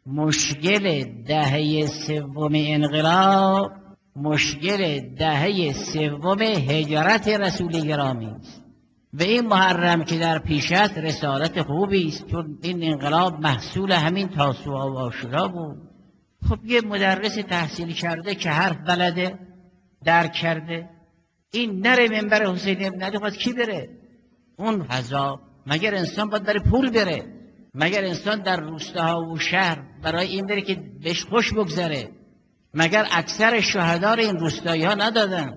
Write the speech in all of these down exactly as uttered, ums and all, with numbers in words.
مشکل دهه سوم انقلاب مشکل دهه سوم هجرت رسول گرامی است و این محرم که در پیش است رسالت خوبی است، چون این انقلاب محصول همین تاسوعا و عاشورا بود. خب یه مدرس تحصیل کرده که حرف بلده درک کرده، این نره منبر حسین ابن علی، خواست کی بره؟ اون فضا مگر انسان باید برای پول بره؟ مگر انسان در روستاها و شهر برای این بره که بهش خوش بگذره؟ مگر اکثر شهدا این روستایی ها ندادن؟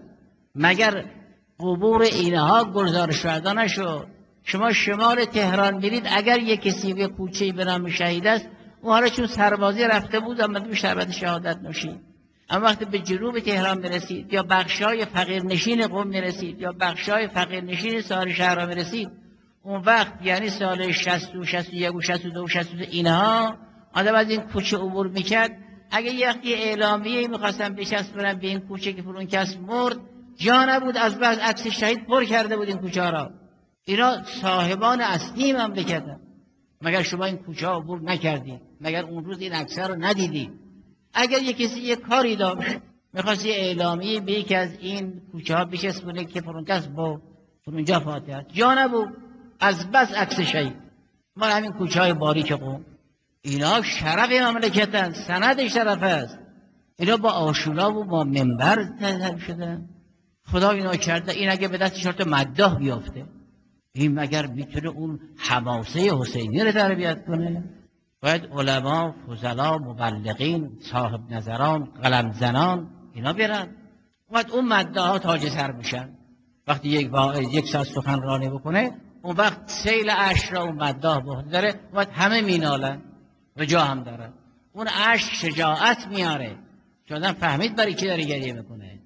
مگر قبور اینها گلزار شهدا نشد؟ شما شمال تهران میرید، اگر یک کسی به کوچه‌ای به نام شهید است، اون حالا چون سربازی رفته بود آمده به شربت شهادت نوشید. اما وقتی به جنوب تهران میرسید یا بخشای فقیرنشین قم میرسید یا بخشای فقیرنشین سایر شهرها میرسید، اون وقت یعنی سال شصت و شصت و یک و شصت و دو و شصت و سه اینها آدم از این کوچه عبور میکرد. اگه یکی اعلامیه میخواستن بچسبونن به این کوچه که فلان کس مرد، جا نبود از بس عکس شهید پر کرده بود این کوچه را. اینا صاحبان اصلی مملکتن. مگر شما این کوچه ها عبور نکردید؟ مگر اون روز این عکس رو ندیدید؟ اگر یک کسی یک کاری داشت میخواست یه اعلامیه به یکی از این کوچه ها بچسبونه که فلان کس با فلانجا فاتح است، جا نبود از بس عکس شهید. ما همین کوچه های باریک قم، اینا شرف مملکتن، سند شرف است. اینا با عاشورا و با منبر تذهب شدن. خدا اینا کرده. این اگه به دست شرط مداح بیافته، این مگر میتونه اون حماسه حسینی رو تربیت کنه؟ باید علما، فضلا، مبلغین، صاحب نظران، قلم زنان اینا برن. باید اون مداح ها تاج سر میشن. وقتی یک واعظ یک ساعت سخنرانی بکنه، اون وقت سیل اشک را اون مداح به عهده داره، باید همه مینالن و جا هم داره. اون اشک شجاعت میاره، چون آدم فهمید برای کی داره گریه میکنه.